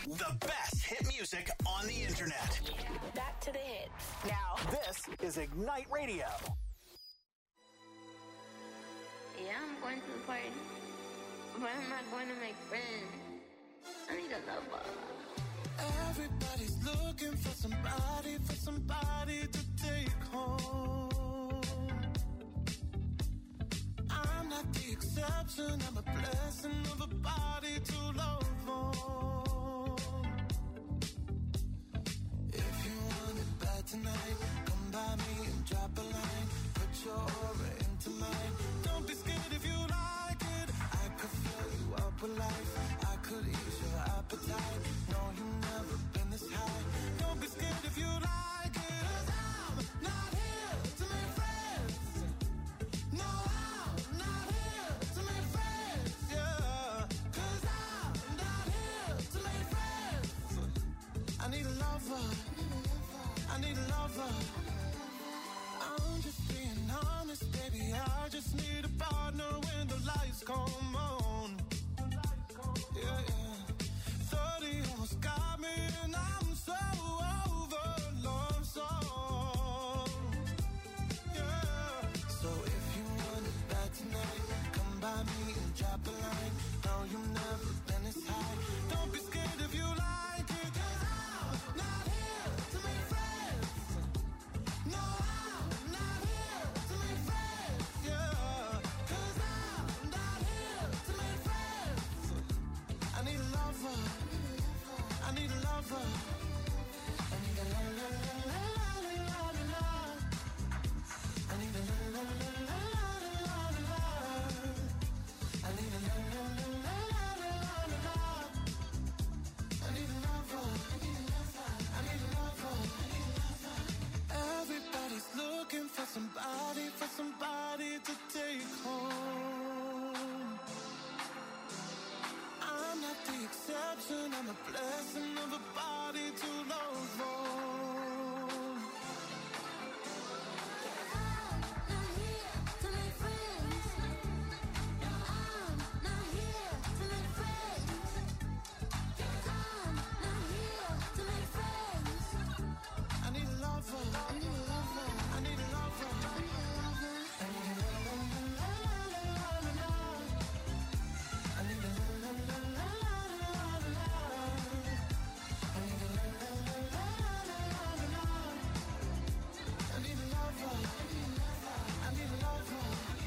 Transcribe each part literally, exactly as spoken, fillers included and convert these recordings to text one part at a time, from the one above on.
The best hit music on the internet. Back to the hits. Now, this is Ignite Radio. Yeah, I'm going to the party, but I'm not going to make friends. I need a lover. Everybody's looking for somebody, for somebody to take home. I'm not the exception, I'm a blessing of a body to love on. If you want it bad tonight, come by me and drop a line. Put your aura into mine. Don't be scared if you like it. I could fill you up with life. I could ease your appetite. No, you've never been this high. Don't be scared if you like it. 'Cause I'm not here to make friends. No, I'm not here to make friends. Yeah. 'Cause I'm not here to make friends. I need a lover. I need a lover. I'm just being honest, baby. I just need a partner when the lights come on. Yeah, yeah. thirty almost got me, and I'm so over love song. Yeah. So if you want it bad tonight, come by me and drop a line. No, you've never been this high. Don't be scared if you like it. 'Cause I'm not here to make friends. No, I'm not here to make friends. Yeah. 'Cause I'm not here to make friends. I need a lover. I need a lover. I need a la la la la la la la la. I need a la la la la la la la la. I need a la la la la la la la la. I need a lover. I need a lover. I need a lover. Everybody's looking for somebody, for somebody to take home. I'm not the exception, I'm a blessing of a body to love on. I'm not here to make friends. I'm not here to make friends. I'm not here to make friends. I need a lover. I need a lover. I need a lover. I need a lover. I need a la la la la la la la. I need a la la la la la la la. I need a la la la la la la la. I need a lover. I need a lover.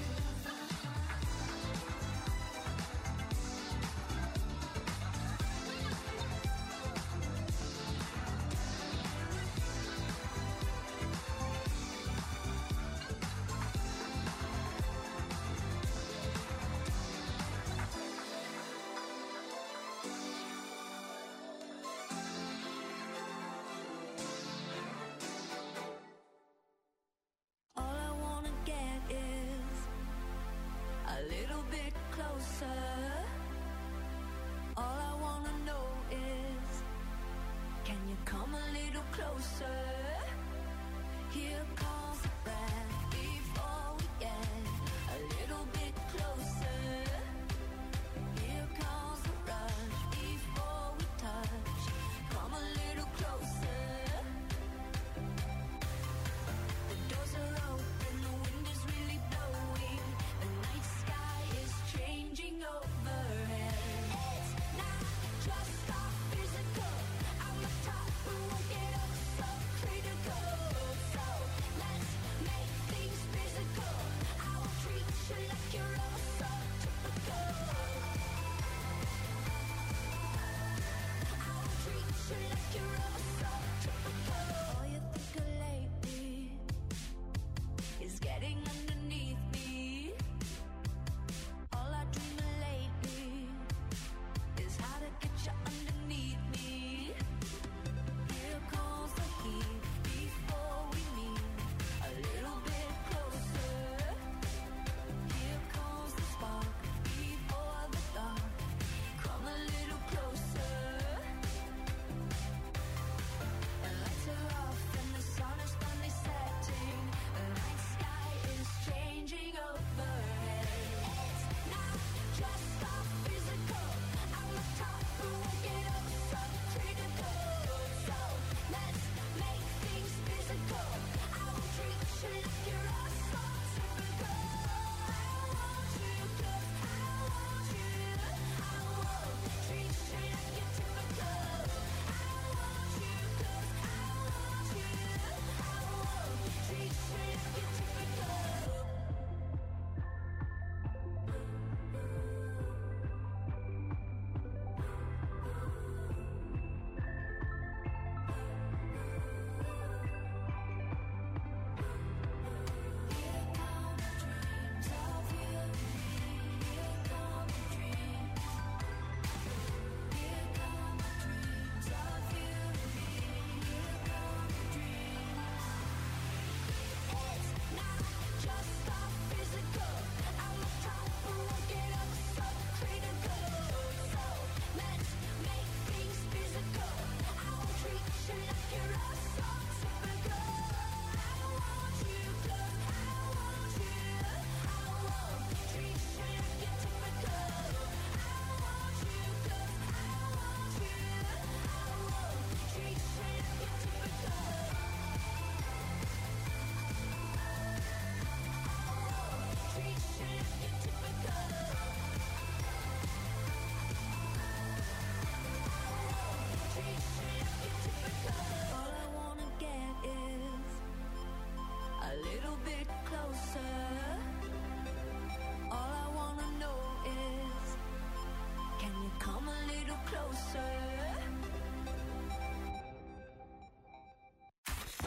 All I wanna get is a little bit closer. All I wanna know is, can you come a little closer? Here comes the breath before we get a little bit closer. Here comes the rush before we touch. Come a little closer. The doors are open, the wind is really blowing. The night sky is changing overhead. It's not just our physical. I'm a top, but won't get up so critical. So let's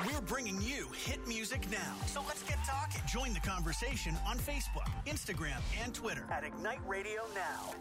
We're bringing you hit music now. So let's get talking. Join the conversation on Facebook, Instagram, and Twitter at Ignite Radio Now.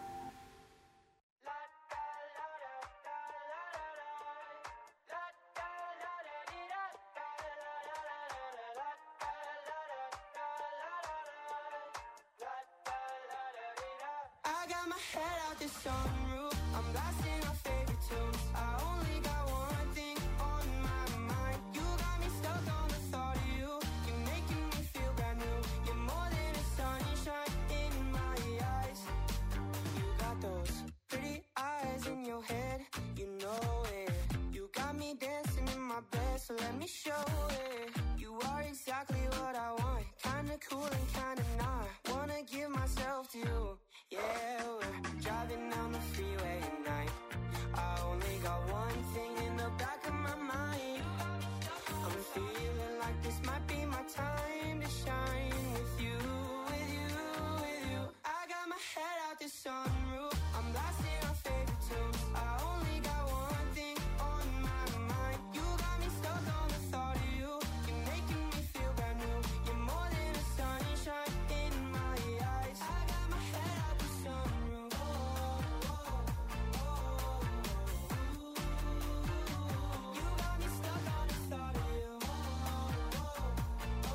I got my head out the sunroof. I'm blasting our favorite tunes. I only got one thing on my mind. You got me stuck on the thought of you. You're making me feel brand new. You're more than a sunshine in my eyes. You got those pretty eyes in your head. You know it. You got me dancing in my bed, so let me show it. You are exactly what I want. Kinda cool and kinda not. Wanna give myself to you. Yeah, we're driving down the freeway at night. I only got one thing in the back of my mind. I'm feeling like this might be my time to shine with you, with you, with you. I got my head out the sunroof. I'm blasting our favorite tunes. I only got one thing on my mind. You got me stuck on the thought of you. You're making me feel brand new. You're more than a sunshine in my eyes. I got my head out the sunroof. Oh, oh, oh, oh. You got me stuck on the thought of you. Oh, oh,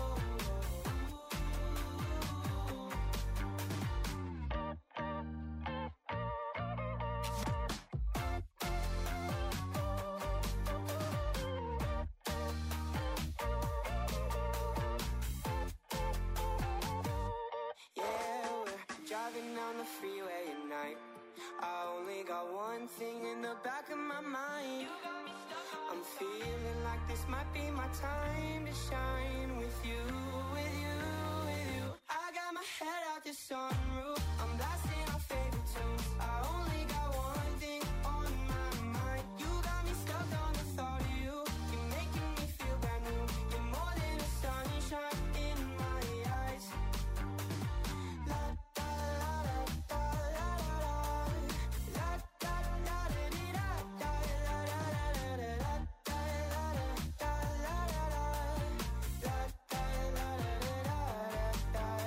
yeah, we're driving down the freeway at night. I only got one thing in the back of my mind. I'm feeling like this might be my time to shine with you, with you, with you. I got my head out the sunroof. I'm blasting our favorite tunes. I only got one thing on my mind. You got me stuck on the thought of you. You're making me feel brand new. You're more than a sunshine in my eyes. La da la da da la la la la da da dee da da la la la la la da la la da la la la la da la la da da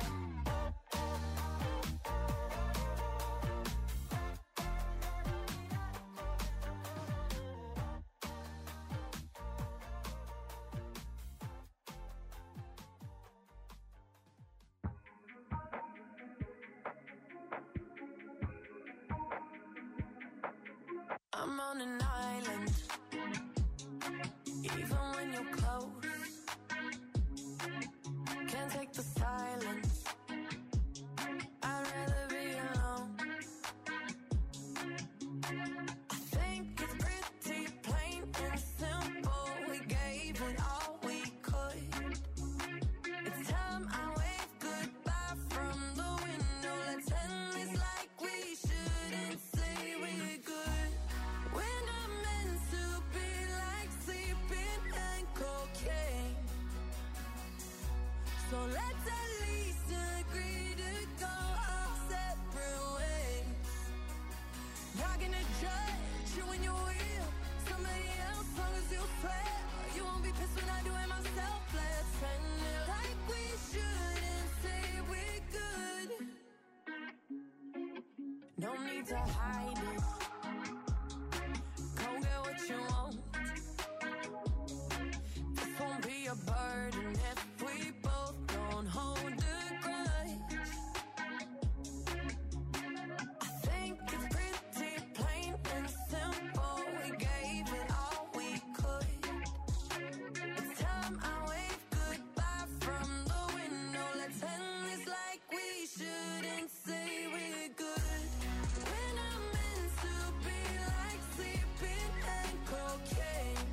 I'm on an island, even when you're close. Can't take the silence. I'd rather be alone. I think it's pretty plain and simple. We gave it all we could. It's time I wave goodbye from the window. Let's end this like we shouldn't say we're good. We're not meant to be like sleeping and cocaine. So let's at least agree to go our separate ways. Not gonna judge you when you're real. Somebody else, long as you swear. You won't be pissed when I do it myself. Let's end it like we shouldn't say we're good. No need to hide it. Go get what you want. This won't be a burden if we both don't hold a grudge. I think it's pretty plain and simple. We gave it all we could. It's time I wave goodbye from the window. Let's end this like we shouldn't say we're good. We're not meant to be like sleeping and cocaine.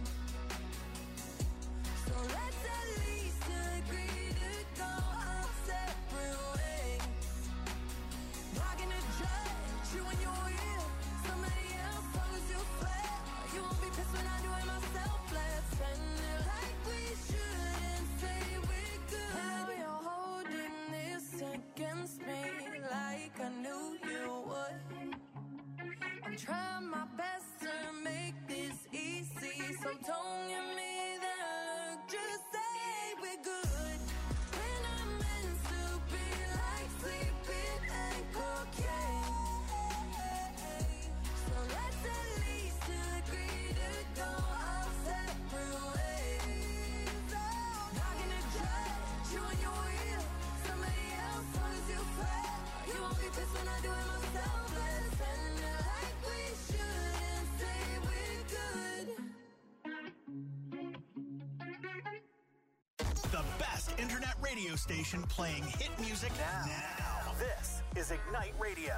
So let's at least agree to go our separate ways. Not gonna judge you when you're real. Somebody else, long as you swear. You won't be pissed when I do it myself. Let's end it like we shouldn't say we're good. Now you're holding this against me like I knew you would. I'm trying my best to make this easy, so don't give me that internet radio station playing hit music now. now. This is Ignite Radio.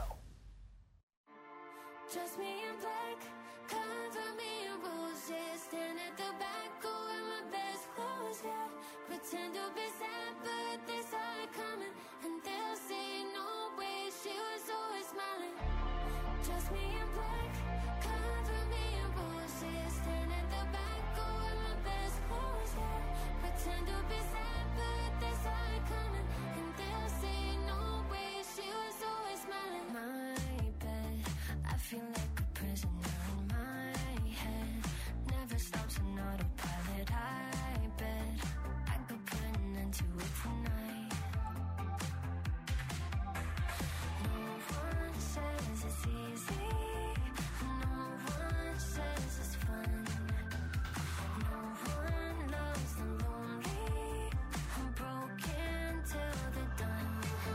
Dress me in black, cover me in roses. Stand at the back, go in my best clothes, yeah. Pretend to be sad, but they saw it coming. And they'll say no way, she was always smiling. Dress me in black, cover me in roses. Stand at the back, go in my best clothes, yeah. Pretend to be sad, but they saw it coming. And they'll say no way, she was always smiling. My bed, I feel like a prisoner in my head. Never stops an autopilot. I bet I could put an end to it tonight. No one says it's easy. No one says it's fun. No one loves the lonely. I'm broken till they're done.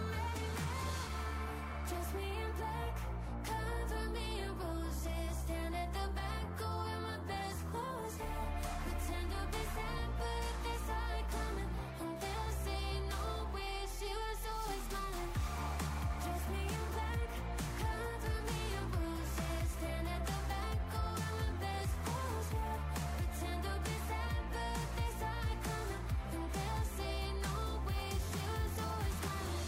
Dress me in black, cover me in roses. Stand at the back, go in my best clothes, yeah. Pretend to be sad, but they saw it coming. And they'll say no way, she was always smiling. Dress me in black, cover me in roses. Stand at the back, go in my best clothes, yeah. Pretend to be sad, but they saw it coming. And they'll say no way, she was always smiling.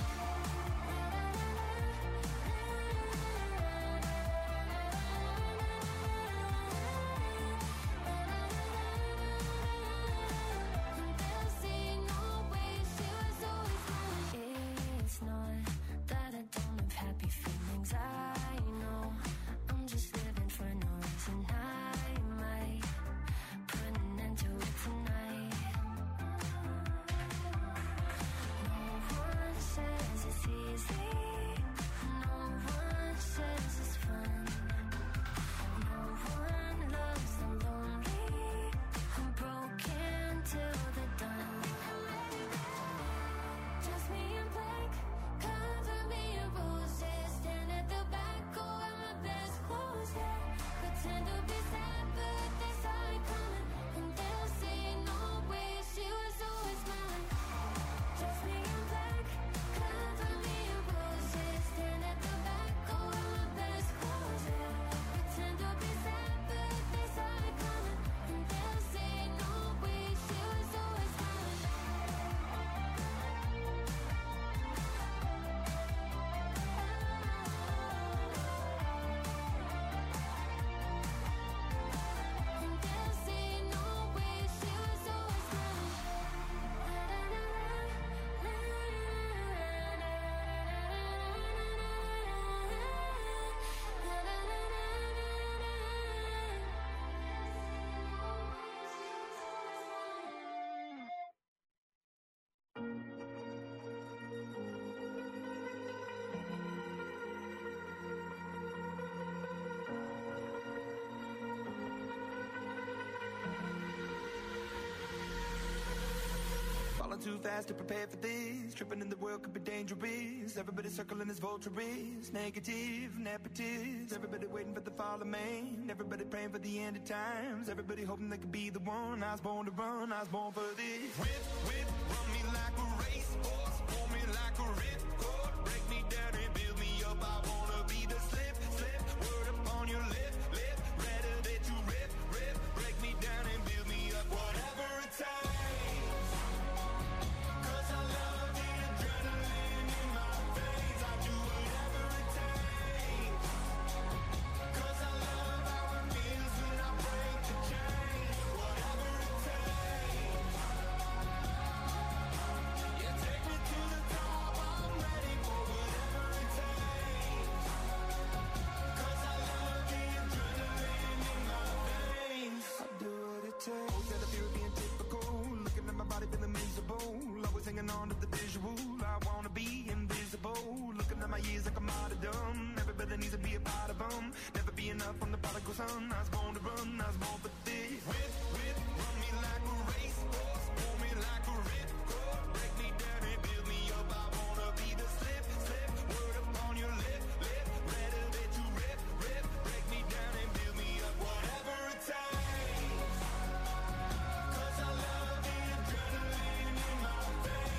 It's not that I don't have happy feelings, I know. I'm just living for no reason. I might put an end to it tonight. No one says it's easy. No one says it's fun. No one loves the lonely. I'm broken till they're done. Dress me in black, cover me in roses. Stand at the back, go in my best clothes, yeah. Pretend to be sad, but they saw it coming. And they'll say no way, she was always smiling. Dress me in black, cover me in roses. Stand at the back, go in my best clothes, yeah. Pretend to be sad, but they saw it coming. And they'll say no way, she was always smiling. And they'll say no way, she was always Falling too fast to prepare for this. Tripping in the world could be dangerous. Everybody circling as vultures. Negative, nepotist. Everybody waiting for the fall of man. Everybody praying for the end of times. Everybody hoping they could be the one. I was born to run, I was born for this. Whip, whip, run me like a racehorse. Pull me like a ripcord. Break me down and build me up. I wanna be the slip, slip. Word upon your lip, lip. Rather that you rip, rip. Break me down and build me up. Whatever it takes. Cause I love the adrenaline in my veins. I do whatever it takes. Cause I love how it feels when I break the chain. Whatever it takes. Yeah, take me to the top. I'm ready for whatever it takes. Cause I love the adrenaline in my veins. I do what it takes. Always got a fear of being typical. Looking at my body feeling miserable. Always hanging on to the visual. I wanna be invisible. Looking at my years like I'm out of dumb. Everybody needs to be a part of them. Never be enough from the prodigal son. I was born to run, I was born for this. Whip, whip, run me like a racehorse. Pull me like a ripcord. Break me down and build me up. I wanna be the slip, slip. Word upon your lip, lip. Rather that you rip, rip. Break me down and build me up. Whatever it takes. Cause I love the adrenaline in my veins.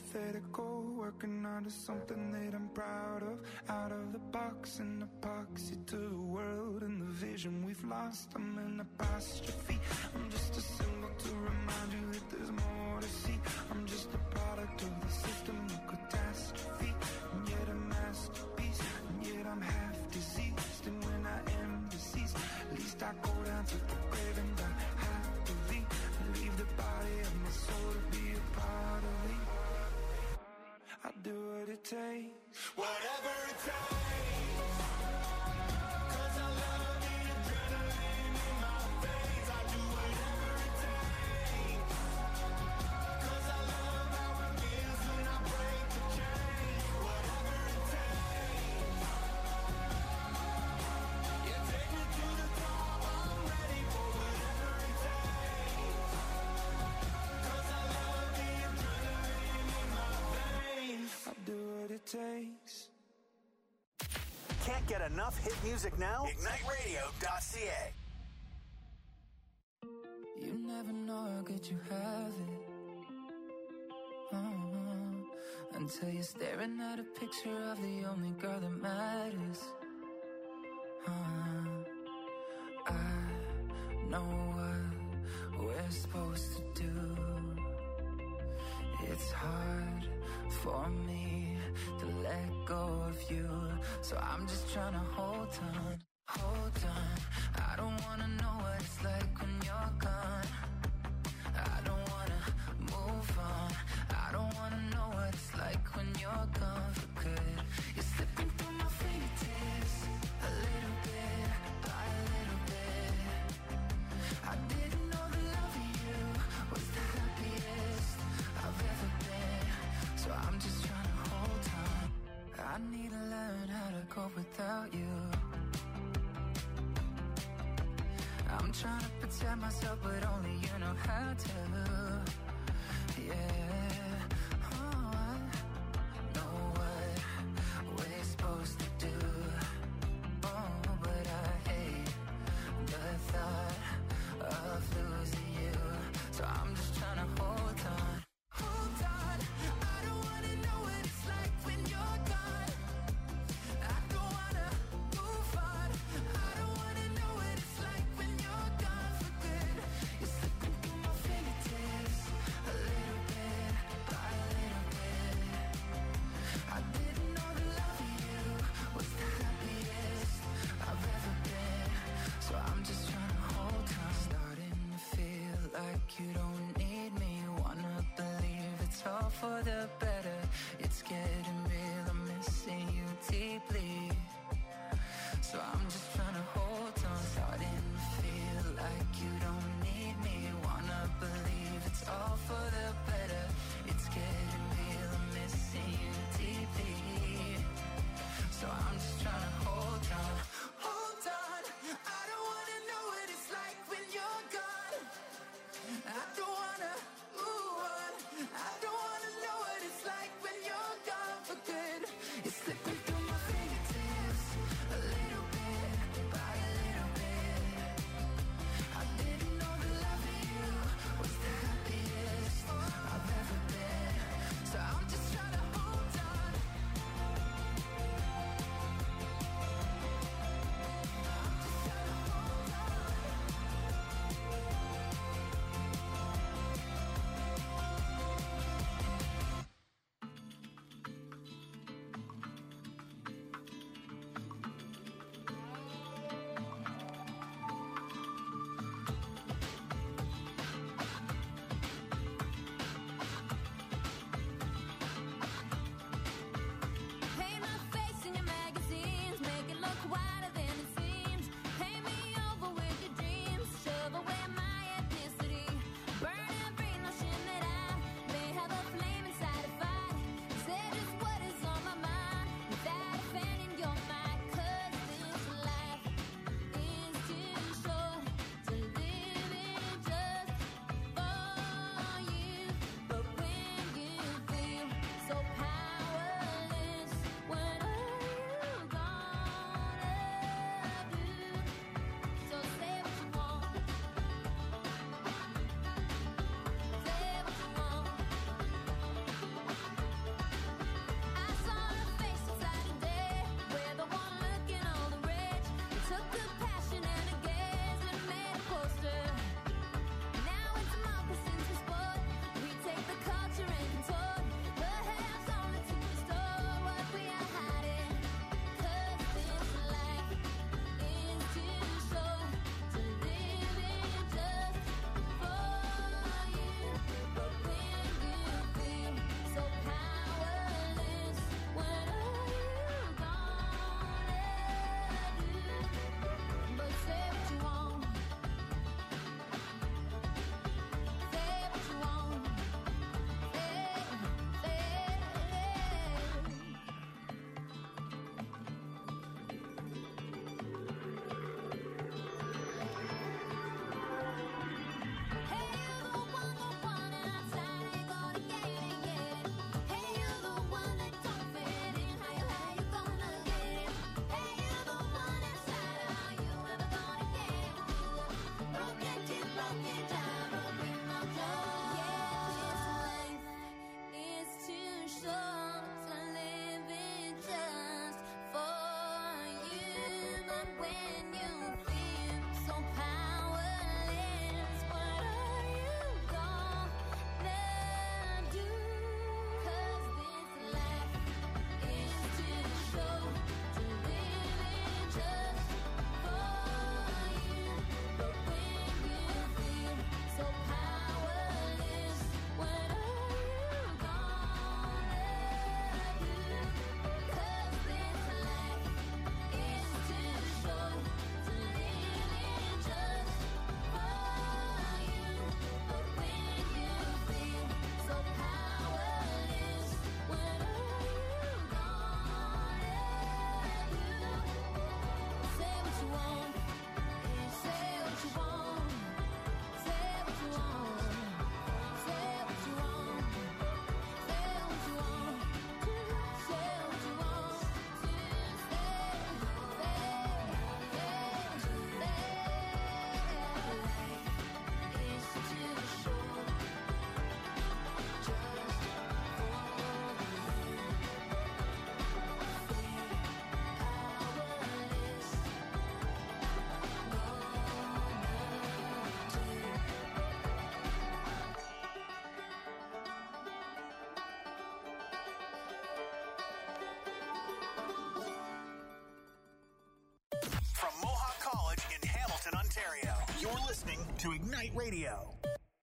hypothetical, working onto something that I'm proud of. Out of the box, an epoxy to the world and the vision we've lost. I'm an apostrophe. I'm just a symbol to remind you that there's more to see. I'm just a product of the system of catastrophe, and yet a masterpiece, and yet I'm half diseased. And when I am deceased, at least I go down to the grave and die happily, and leave the body of my soul to be a part of me. I do what it takes, whatever it takes, 'cause I love the adrenaline in my veins. I do whatever it takes, 'cause I love how it feels when I break the chain. Whatever it takes, yeah, take me to the top, I'm ready for whatever it takes, 'cause I love the adrenaline in my veins. I do what it takes. Can't get enough hit music now? ignite radio dot c a. You never know how good you have it, uh-huh. Until you're staring at a picture of the only girl that matters, uh-huh. I know what we're supposed to do. It's hard for me to let go of you, so I'm just trying to hold on, hold on. I don't wanna know what it's like when you're gone. I don't wanna move on. I don't wanna know what it's like when you're gone for good. You're slipping through my fingertips, a little bit by a little bit. I didn't know the love of you was the happiest I've ever been, so I'm just trying to hold on. I need to learn how to cope without you. I'm trying to protect myself, but only you know how to. Yeah, oh, I know what we're supposed to do. Oh, but I hate the thought of losing you, so I'm just trying to hold on. Hold on, I don't wanna know what it's like when you're gone. I don't wanna move on. I don't wanna know what it's like when you're gone for good. You're slipping through my fingertips, a little bit by a little bit. I didn't know the love of you was the happiest I've ever been, so I'm just trying to hold on. Starting to feel like you don't need me. Wanna believe it's all for the better. It's getting real, I'm missing you deeply, so I'm just trying to hold on. Starting to feel like you don't need me. Wanna believe it's all for the better. It's getting real, I'm missing you deeply, so I'm just trying to hold on. Hold on, I don't wanna know what it's like when you're gone. I don't wanna move on. I don't wanna know what it's like when you're gone for good. It's slipping through my fingertips, a little bit listening to Ignite Radio.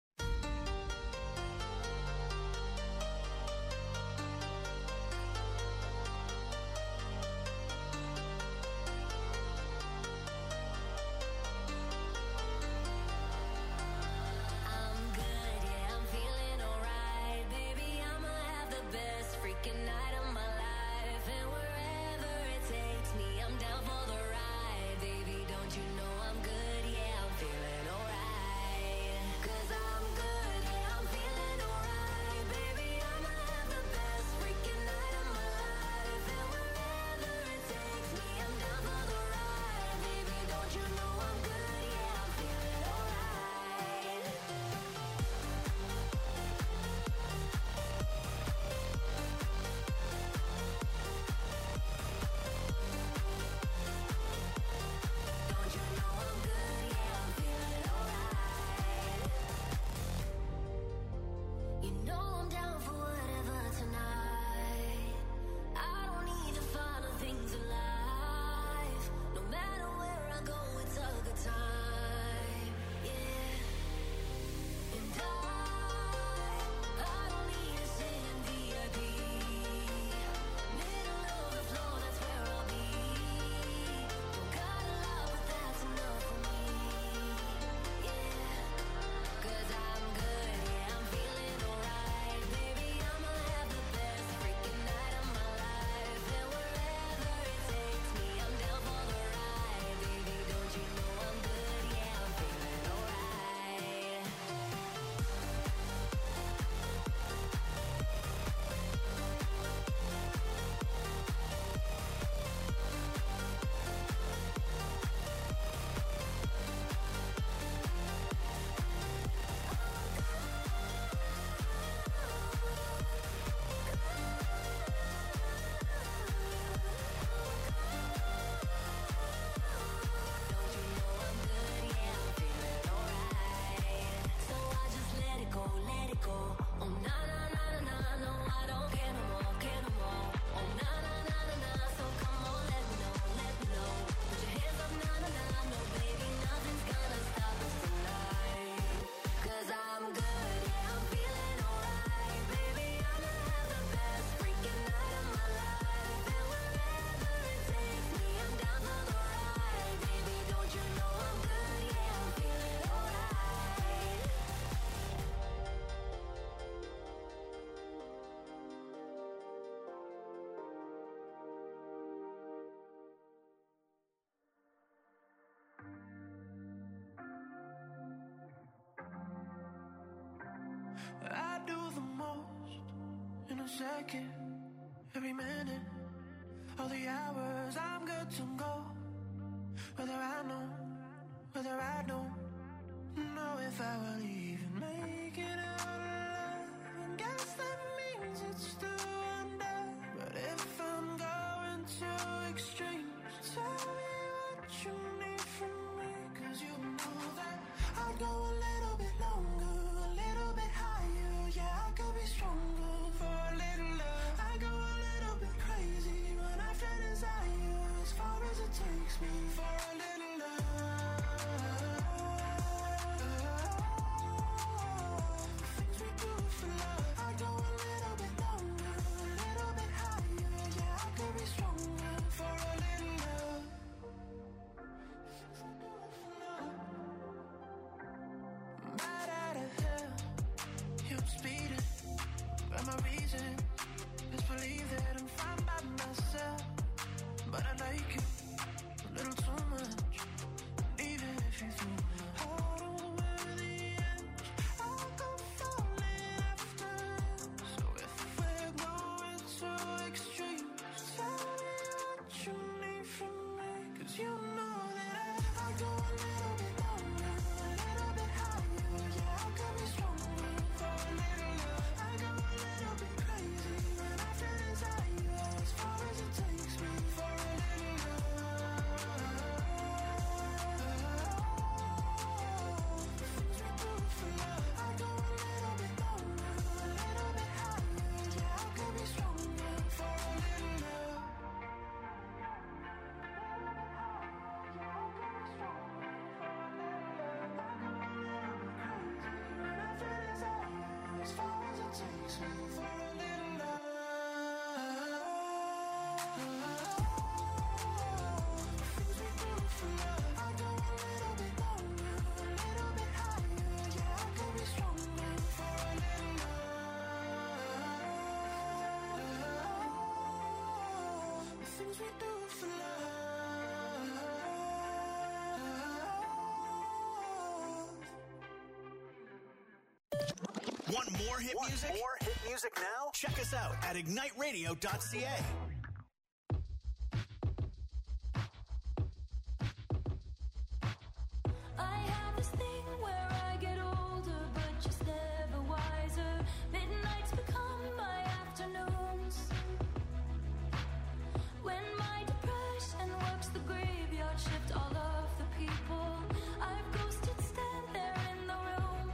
I do the most in a second, every minute, all the hours I'm good to go. Whether I know, whether I don't know if I will even make it out alive. And guess that means it's still under. But if I'm going to extremes, tell me what you need from me. Cause you know that I'll go a little bit longer, a little bit higher. Yeah, I could be stronger for a little love. I go a little bit crazy when I feel desire, as far as it takes me for a little love. things we do for love. Want more hit Want music? more hit music now? Check us out at ignite radio dot c a. I have this thing where I get older, but just never wiser. Midnights become my afternoons. When my depression works the graveyard shift, all of the people I've ghosted stand there in the room.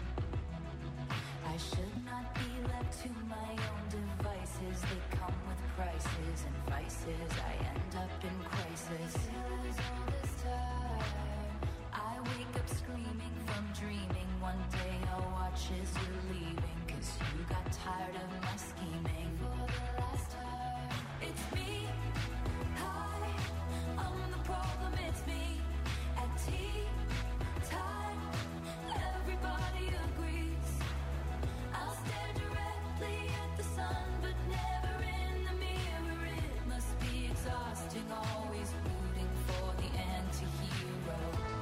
I should not be left to my own devices. They come with prices and vices. I end up in crisis. Feels all this time. I wake up screaming from dreaming. One day I'll watch as you're leaving, 'cause you got tired of my scheming. For the last time, it's me. Hi, I'm the problem, it's me. At tea time, everybody agrees. I'll stare directly at the sun, but never in the mirror. It must be exhausting, always rooting for the anti-hero.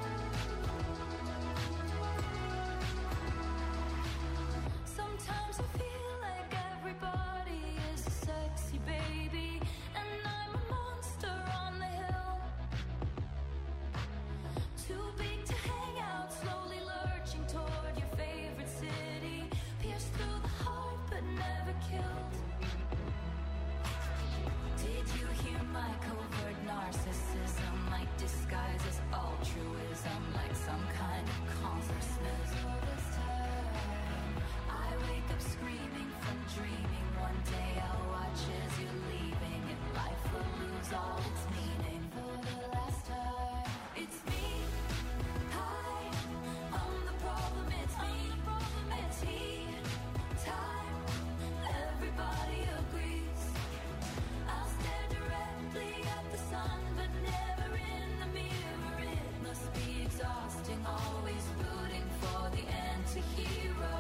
Sometimes I feel like everybody is a sexy baby, and I'm a monster on the hill. Too big to hang out, slowly lurching toward your favorite city. Pierced through the heart, but never killed. Did you hear my covert narcissism? Like disguise as altruism, like some kind of consciousness. All this time, I wake up screaming from dreaming. One day I'll watch as you're leaving, and life will lose all its meaning. For the last time, it's me. Hi, I'm the problem, it's me. At tea time, everybody agrees. I'll stare directly at the sun, but never in the mirror. It must be exhausting, always rooting for the anti-hero.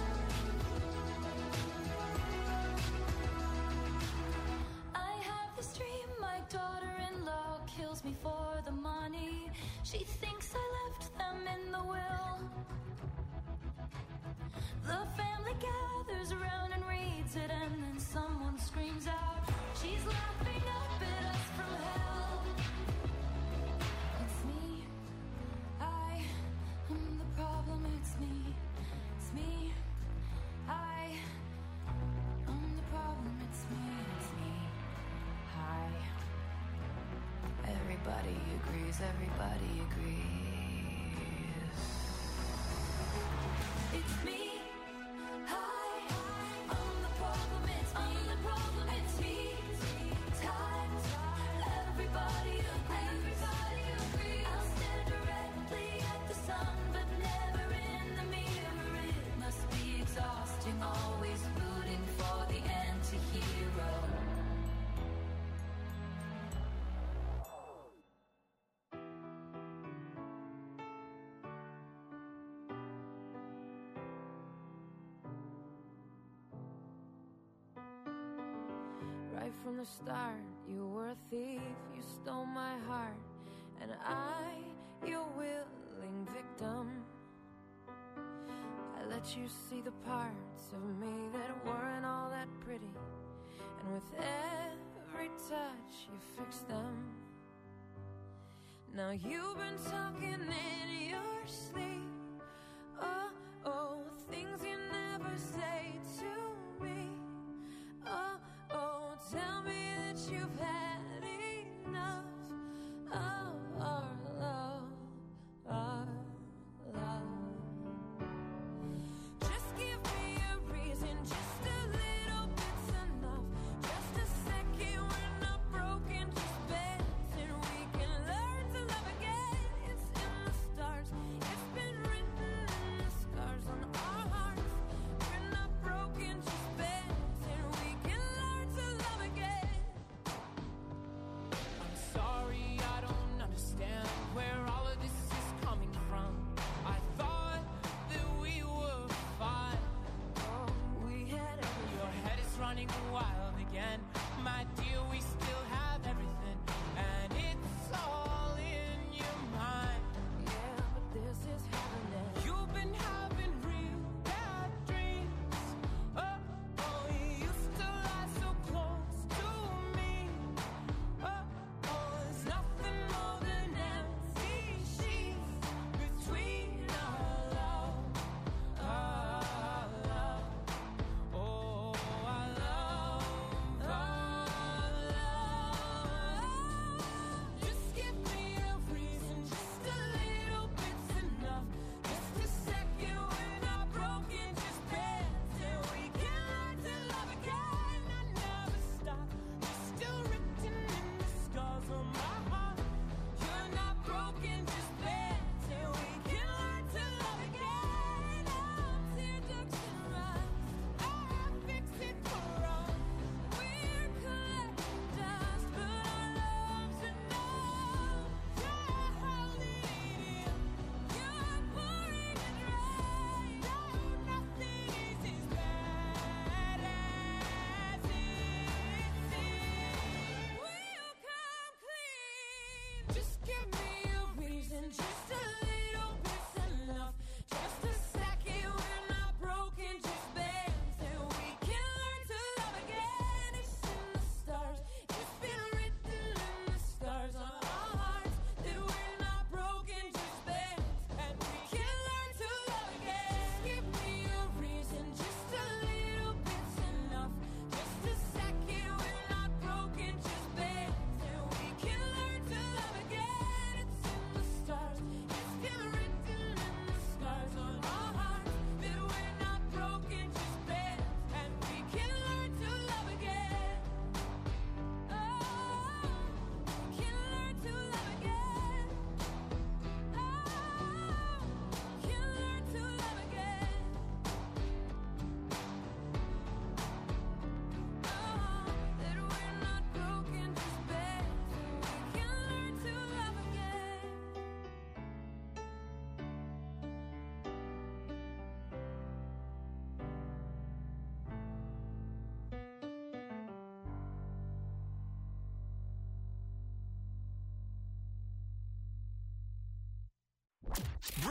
I have this dream, my daughter-in-law kills me for the money. She thinks I left them in the will. The family gathers around and reads it, and then someone screams out, she's laughing up at us from hell. It's me. I am the problem, it's me. It's me. I am the problem, it's me. It's me. Hi. Everybody agrees, everybody agrees. It's me. Hi, I'm the problem, it's me. I'm the problem, it's me. Time, everybody agrees. Everybody agrees. I'll stare directly at the sun, but never in the mirror. It must be exhausting, always rooting for the anti-hero. Right from the start, you were a thief, you stole my heart, and I, your willing victim. I let you see the parts of me that weren't all that pretty, and with every touch you fixed them. Now you've been talking in your sleep, oh, oh, things you never say to me. Oh, oh, tell me that you've had enough of our love, our love. Just give me a reason, just a little bit's enough. Just a second, we're not broken, just bends, and we can learn to love again. It's in the stars, it's been written in the scars on our hearts. We're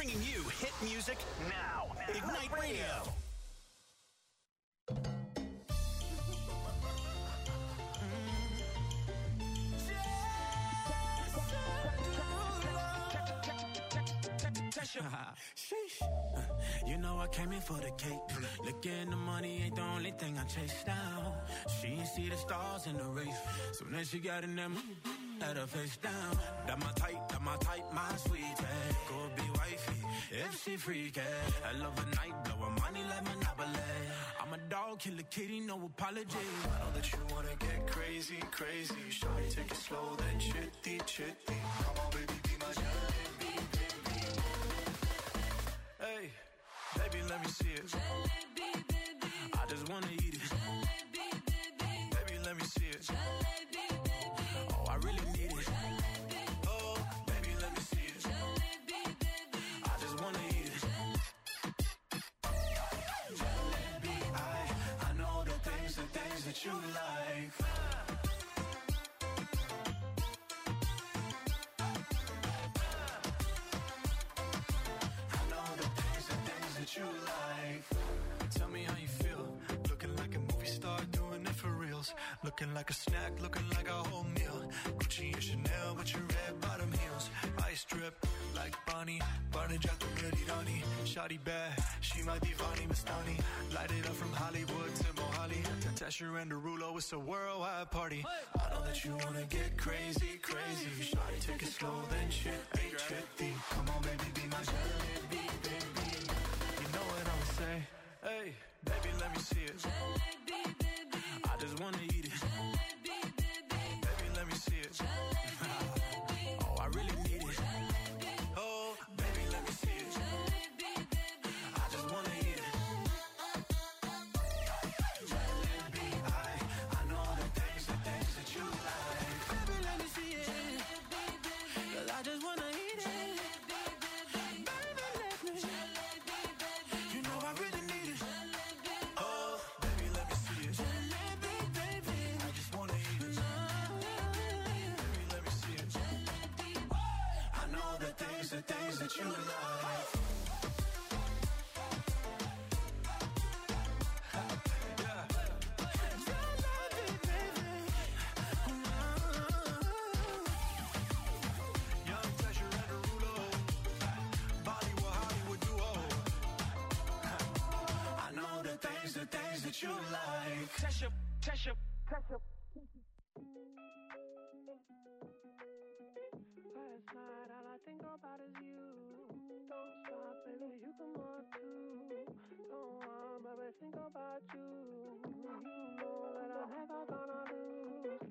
bringing you hit music now. Ignite Radio. Sheesh. You know I came in for the cake. Looking the money ain't the only thing I chase down. She ain't see the stars in the race. So then she got in them, had her face down. That my type, that my type, my sweetie. Go be wifey, if she freaky. I love a night, blow her money like Monopoly. I'm a dog, kill a kitty, no apology. I know that you wanna get crazy, crazy. Shawty, take it slow, then chitty, chitty. Come on, baby, be my jalebi, baby. Hey, baby, let me see it. Jalebi, baby. I just wanna eat it. Jalebi, baby. Baby, let me see it. Jalebi, baby. Oh, I really need it. Jalebi. Oh, baby, let me see it. Jalebi, baby. I just wanna eat it. Jalebi, I, I know the things, the things that you like. I know the things, the things that you like. Tell me how you feel. Looking like a movie star, doing it for reals. Looking like a snack, looking like a whole meal. Gucci and Chanel with your red bottom heels. Ice drip like Bonnie. Barney dropped the ready Donnie. Shawty bad, she might be Vani Mastani. Light it up from Hollywood to Mohali. Tesher and Derulo, it's a worldwide party. I know that you wanna get crazy, crazy. Shawty, take it slow, then chitty, chitty. Come on, baby, be my jalebi, baby. You know what I'ma say? Hey, baby, let me see it. Jalebi, baby. I just wanna eat it. Jalebi, baby. Baby, let me see it. Jalebi, baby. Oh, I really need it. Jalebi. Oh, baby, let me see it. Jalebi, baby. I just wanna eat it. Jalebi, I, I know the things, the things that you like. Baby, let me see it. Jalebi, baby. 'Cause I just wanna eat it. Jalebi, baby. Baby, let me. Jalebi, baby. You know I really need it. Jalebi. Oh, baby, let me see it. Jalebi, baby. I just wanna eat it. Baby, let me see it. I know the things, the things that you like. Yeah. Jalebi, baby. Young Tesher and Derulo. Bollywood, Hollywood duo. I know the things, the things that you like. Tesher, Tesher, Tesher. Last night, all I think about is you. Don't stop, baby, you can walk too. Don't want, baby, think about you. You know that I'm never gonna lose.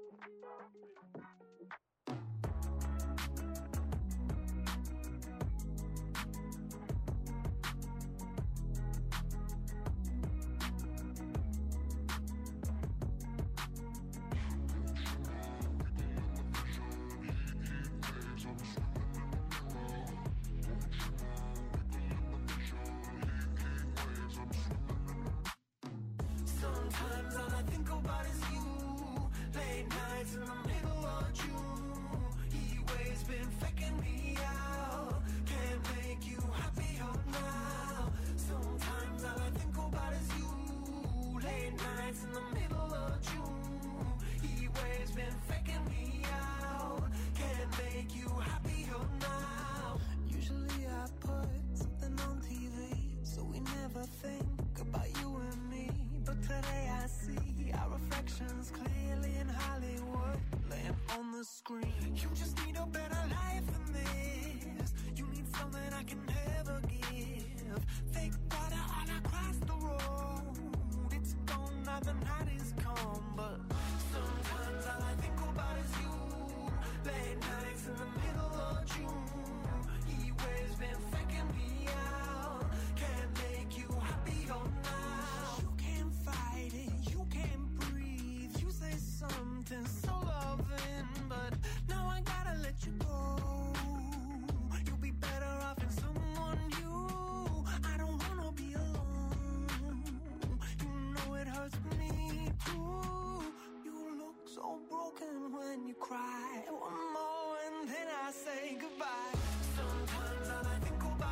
Sometimes all I think about is you. Late nights in the middle of June. He waves been faking me out. Can't make you happier now. Sometimes all I think about is you. Late nights in the middle of June. He waves been faking me out. Can't make you happier now. Usually I put something on T V, so we never think about you and me. But today I see our reflections clearly in Hollywood, laying on the screen. You just need a better life than this. You need something I can never give. Fake water all across the road. It's gone now, the night is come, but Sometimes all I think about is you. Late nights in the middle of June. He waves been faking me out. Can't make you happier now. you can't fight it, you can't breathe. You say something so loving, but now I gotta let you go. You'll be better off in someone new. I don't wanna be alone. You know it hurts me too. You look so broken when you cry. One more and then I say goodbye. Sometimes all I think about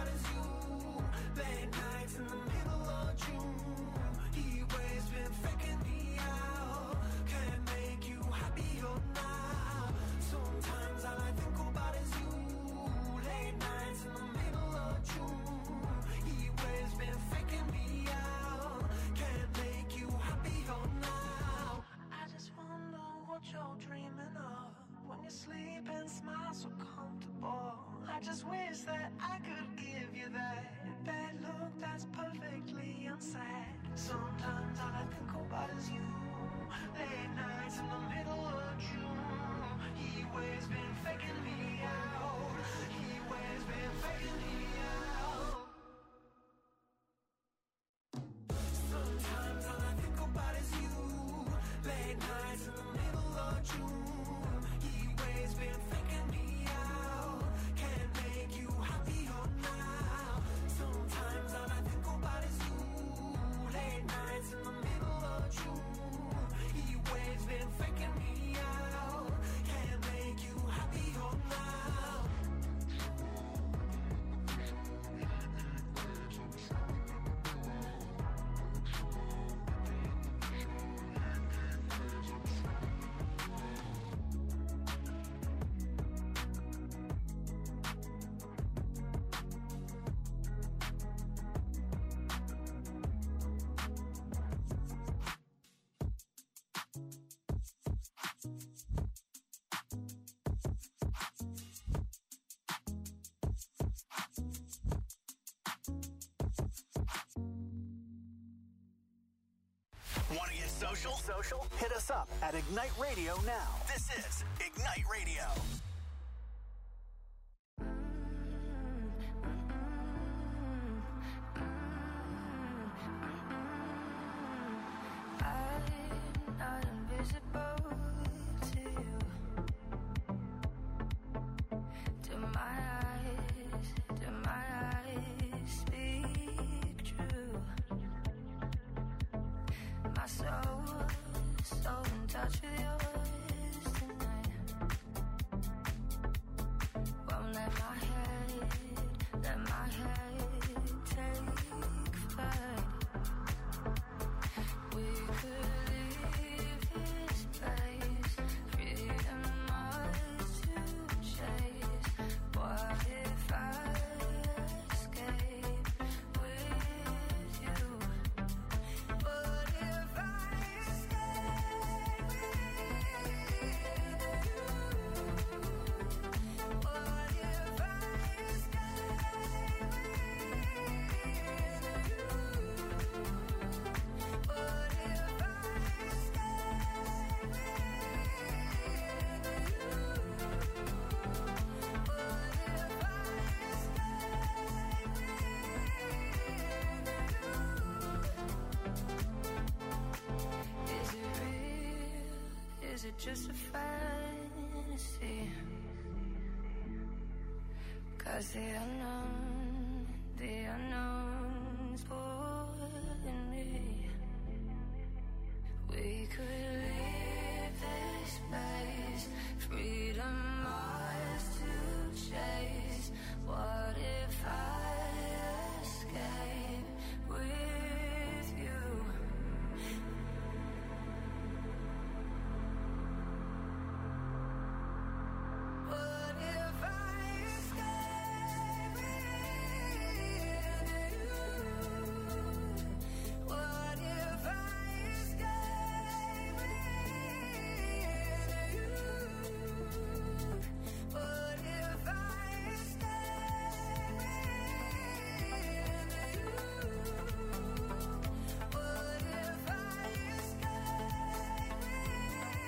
wish that I could give you that that look that's perfectly unsaid. Sometimes all I think about is you. Late nights in the middle of June. He waves been faking me out. He waves been faking me out. Sometimes all I think about is you. Late nights in the middle of June. He waves been faking me out. Can't make you happier now. Sometimes all I think about is you. Late nights in the middle of June. He waves been faking me out. Can't make you happier now. Want to get social? Social? Hit us up at Ignite Radio now. This is Ignite Radio. I'm not invisible to you. Do my eyes, do my eyes speak true? My soul, so in touch with yours tonight. Won't let my head, let my head take flight. We could leave this place, freedom ours to chase. What if I escape with you? What if I escape with you? What if I escape with you? What if I escape with Is it real? Is it just a fantasy? 'Cause the unknown, the unknown's pulling me. We could leave this place, freedom ours to chase. What if I escape with you? What if I escape with you? What if I escape with you? What if I escape with you? What if I escape with you?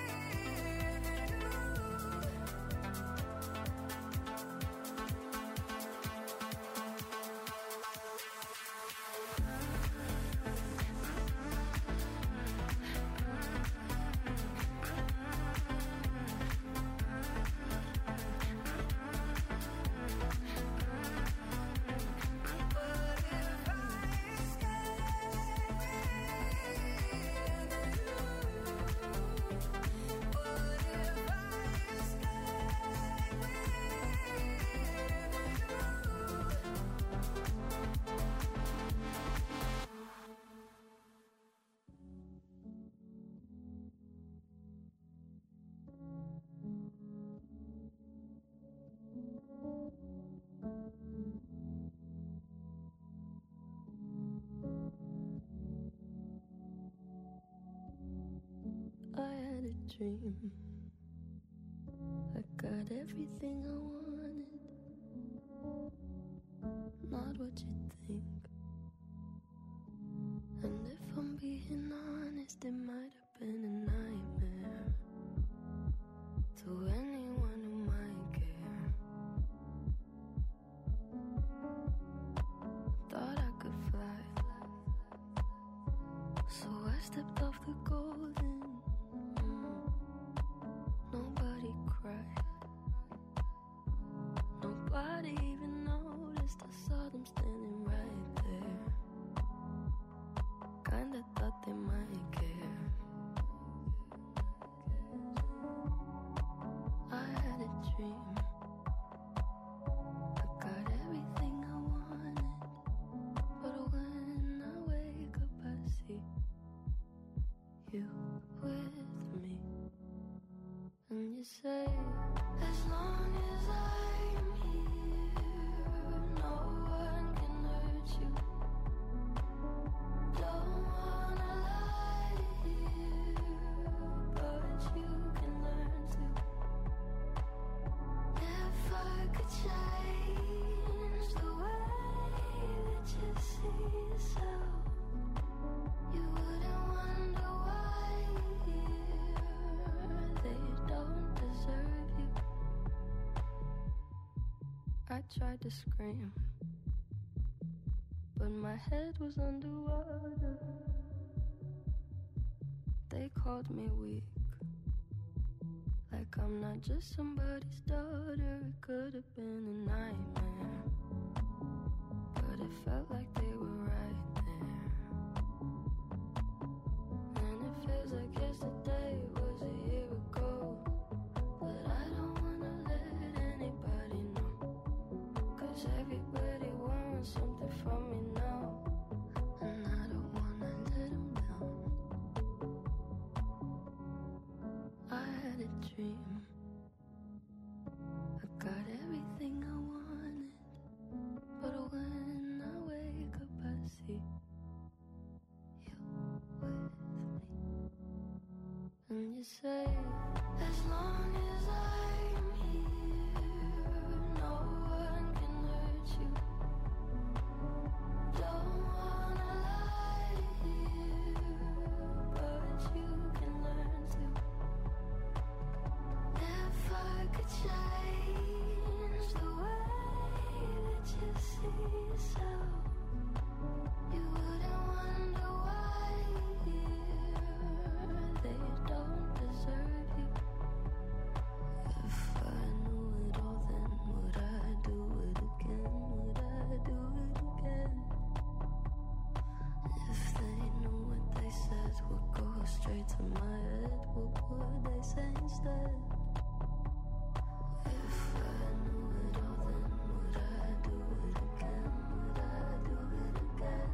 I had a dream. I got everything I wanted. what you think. And if I'm being honest, it might have been a nightmare to anyone who might care. Thought I could fly, so I stepped off the golden. Mm. Nobody cried, nobody even noticed. I saw them standing right there. Kinda thought they might care. I had a dream, I got everything I wanted, but when I wake up I see you with me. And you say, as long as I'm here, no one can hurt you. Don't wanna lie here, but you can learn to. If I could change the way that you see yourself, you wouldn't wonder why here they don't deserve you. I tried to scream, but my head was underwater. They called me weak, like I'm not just somebody's daughter. It could have been a nightmare, but it felt like they were right there. And it feels like yesterday was a year ago, but I don't wanna let anybody know, 'cause everybody wants something from me now, and I don't wanna let them down. I had a dream, I got everything I wanted, but when I wake up I see you with me. And you say, as long as I'm here, no one can hurt you. Don't wanna lie here, but you can learn to. If I could change the way that you see yourself, you wouldn't wonder why here they don't deserve you. If I knew it all, then would I do it again? Would I do it again? If they knew what they said would go straight to my head, what would they say instead? If I knew it all, then would I do it again? Would I do it again?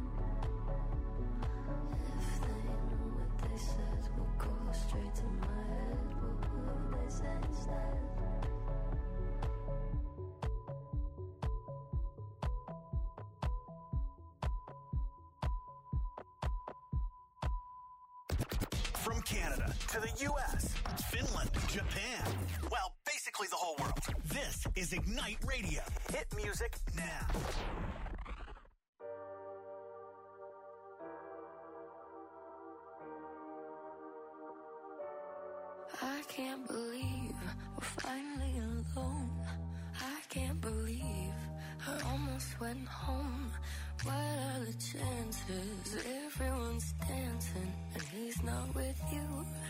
If they knew what they said would go straight to my head, what would they say instead? From Canada to the U S, Finland, Japan, well, basically the whole world. This is Ignite Radio. Hit music now. I can't believe we're finally alone. I can't believe I almost went home. What are the chances? Everyone's dancing and he's not with you.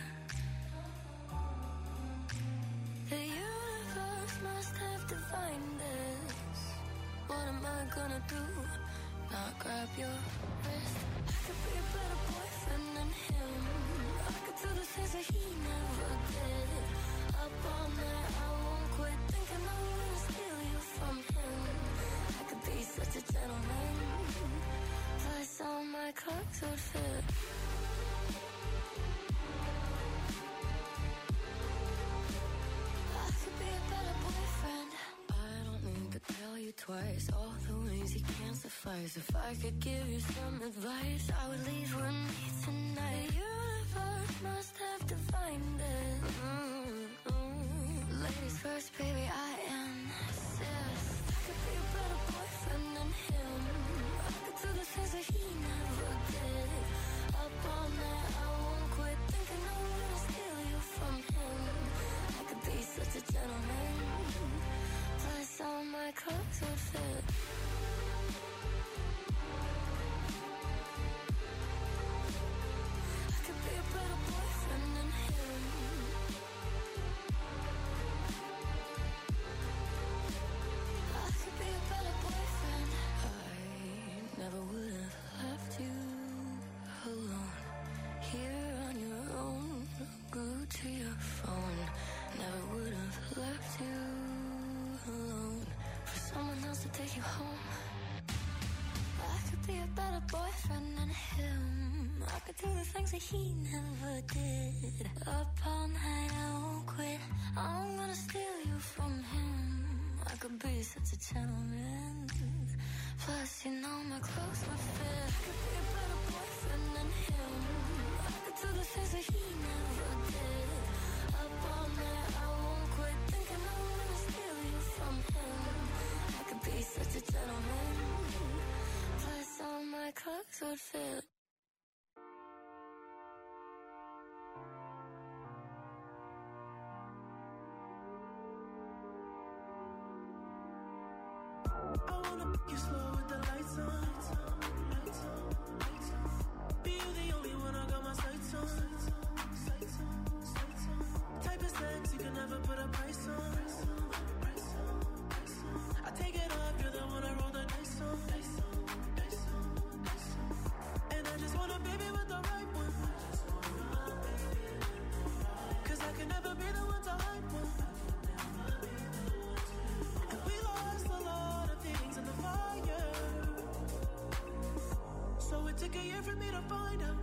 The universe must have divined this. What am I gonna do? Not grab your wrist. I could be a better boyfriend than him. I could do the things that he never did. Up all night, I won't quit thinking I wanna steal you from him. I could be such a gentleman, plus all my clothes would fit. I could be a better boyfriend. I don't need to tell you twice all the ways you can't suffice. If I could give you some advice, I would leave with me tonight. The universe must have divined it. Mm-hmm. Ladies first, baby, I insist. I could be a better boyfriend than him. that he never did. Up all night, I won't quit. I'm gonna steal you from him. I could be such a gentleman. Plus, you know my clothes would fit. I could be a better boyfriend than him. I could do the things that he never did. Up all night, I won't quit. Thinking I'm gonna steal you from him. I could be such a gentleman. Plus, all my clothes would fit. I wanna make you slow with the lights on. Be you the only one I got my sights on. Type of sex you can never put a price on. I take it off, you're the one I roll the dice on. And I just want a baby with the right one. Cause I can never be the one to hype one. And we lost a lot of things in the fire. So it took a year for me to find out